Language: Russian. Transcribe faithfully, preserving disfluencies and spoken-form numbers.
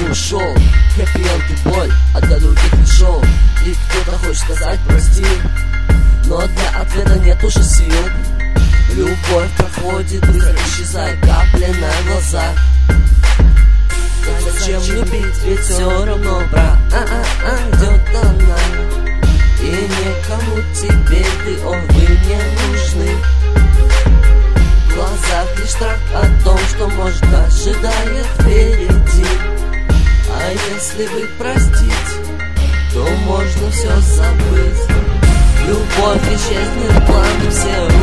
ушел. Хэппи-энд и боль, а для других не шоу. И кто-то хочет сказать прости, но для ответа нет уже сил. Любовь проходит, быстро исчезает капля на глазах. Зачем любить, ведь все равно пройдет она. И никому теперь ты, он, вы не нужны. В глазах лишь страх о том, что может ожидает впереди. А если бы простить, то можно все забыть. Любовь исчезнет, планы все